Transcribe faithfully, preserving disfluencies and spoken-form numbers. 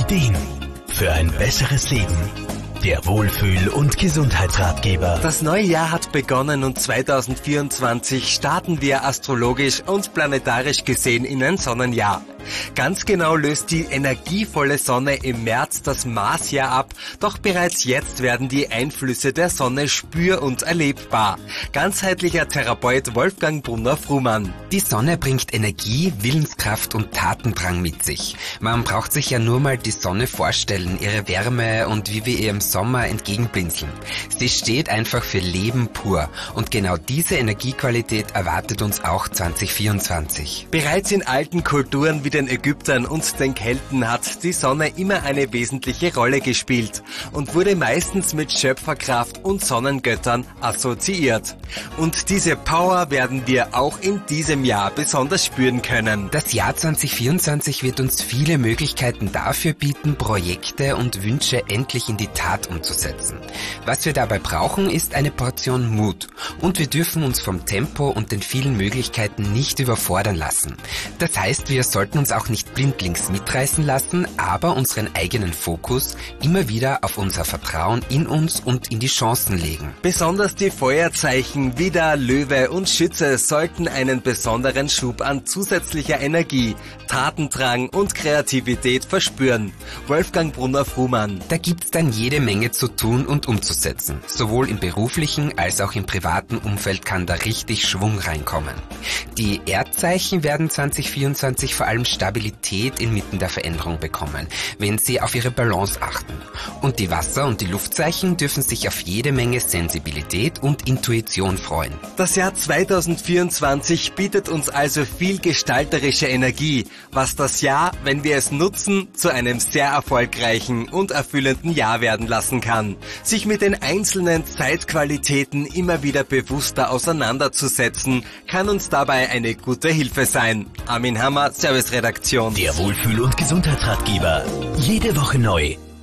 Ideen für ein besseres Leben. Der Wohlfühl- und Gesundheitsratgeber. Das neue Jahr hat begonnen und zweitausendvierundzwanzig starten wir astrologisch und planetarisch gesehen in ein Sonnenjahr. Ganz genau löst die energievolle Sonne im März das Marsjahr ab, doch bereits jetzt werden die Einflüsse der Sonne spür- und erlebbar. Ganzheitlicher Therapeut Wolfgang Brunner-Frumann. Die Sonne bringt Energie, Willenskraft und Tatendrang mit sich. Man braucht sich ja nur mal die Sonne vorstellen, ihre Wärme und wie wir ihr im Sommer entgegenblinzeln. Sie steht einfach für Leben pur und genau diese Energiequalität erwartet uns auch zwanzig vierundzwanzig. Bereits in alten Kulturen wie den Ägyptern und den Kelten hat die Sonne immer eine wesentliche Rolle gespielt und wurde meistens mit Schöpferkraft und Sonnengöttern assoziiert. Und diese Power werden wir auch in diesem Jahr besonders spüren können. Das Jahr zwanzig vierundzwanzig wird uns viele Möglichkeiten dafür bieten, Projekte und Wünsche endlich in die Tat umzusetzen. Was wir dabei brauchen, ist eine Portion Mut und wir dürfen uns vom Tempo und den vielen Möglichkeiten nicht überfordern lassen. Das heißt, wir sollten uns auch nicht blindlings mitreißen lassen, aber unseren eigenen Fokus immer wieder auf unser Vertrauen in uns und in die Chancen legen. Besonders die Feuerzeichen wie der Löwe und Schütze sollten einen besonderen Schub an zusätzlicher Energie, Tatendrang und Kreativität verspüren. Wolfgang Brunner-Frumann. Da gibt's dann jede Menge zu tun und umzusetzen. Sowohl im beruflichen als auch im privaten Umfeld kann da richtig Schwung reinkommen. Die Erdzeichen werden zwanzig vierundzwanzig vor allem Stabilität inmitten der Veränderung bekommen, wenn sie auf ihre Balance achten. Und die Wasser- und die Luftzeichen dürfen sich auf jede Menge Sensibilität und Intuition freuen. Das Jahr zweitausendvierundzwanzig bietet uns also viel gestalterische Energie, was das Jahr, wenn wir es nutzen, zu einem sehr erfolgreichen und erfüllenden Jahr werden lassen kann. Sich mit den einzelnen Zeitqualitäten immer wieder bewusster auseinanderzusetzen, kann uns dabei eine gute Hilfe sein. Armin Hammer, Serviceredaktion. Der Wohlfühl- und Gesundheitsratgeber. Jede Woche neu.